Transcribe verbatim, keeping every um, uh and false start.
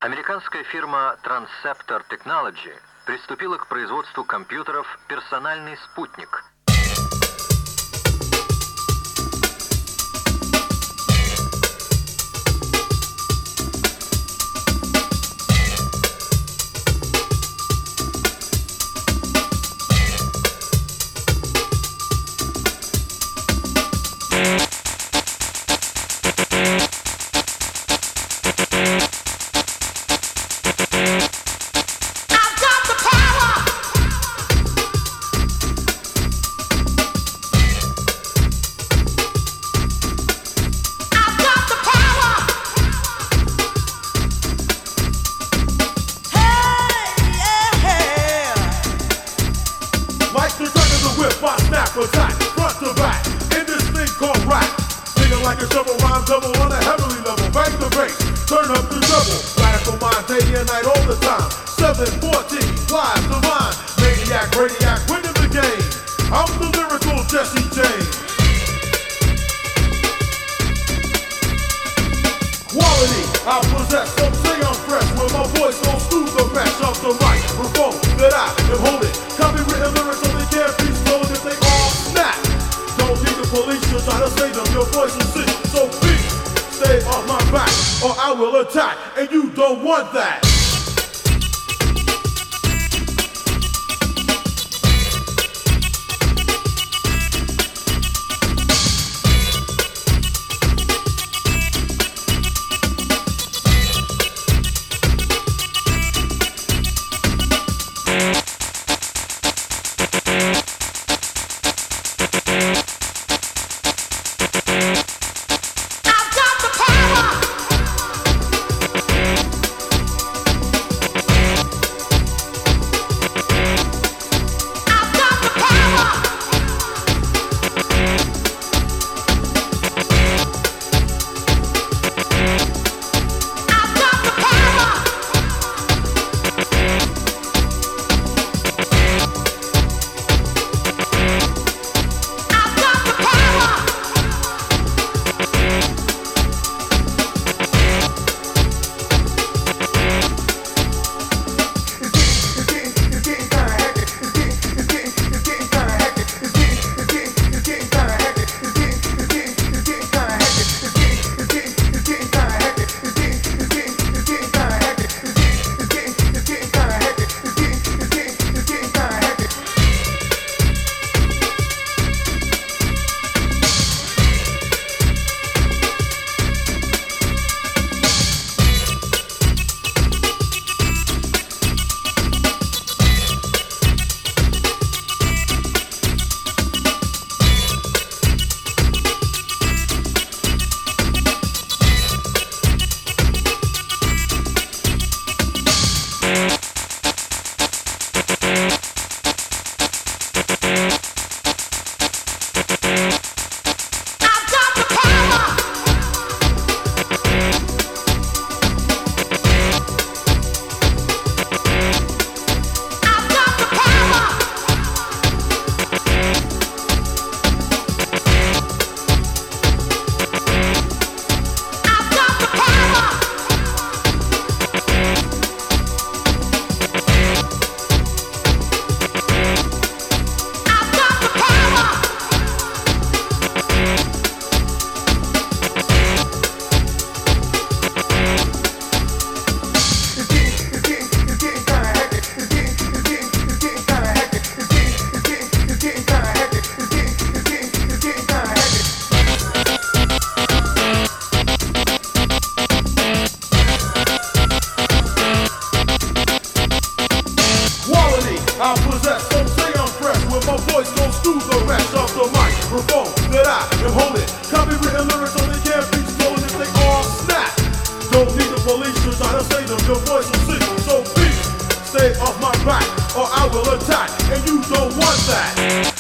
Американская фирма Transceptor Technology приступила к производству компьютеров «Персональный спутник». Attack, front to back, in this thing called rap. Singing like a shovel, rhyme double on a heavenly level. Bang the bass, turn up the double. Radical mind, day and night all the time. seven fourteen, live, divine. Maniac, radiac, winning the game. I'm the lyrical Jesse James. Quality, I possess, some say I'm fresh. When my voice goes through the mesh of the microphone that I am holding. Copywritten lyrics only can't be stolen if they all snap. Don't need the police to try to save them. Your voice is sick, so please stay off my back, or I will attack, and you don't want that. I possess, some say I'm fresh. When my voice goes through the rest of the microphone that I am holding. Copywritten lyrics only can't be stolen if they all snap. Don't need the police to try to save them. Your voice will sing, so please stay off my back, or I will attack, and you don't want that.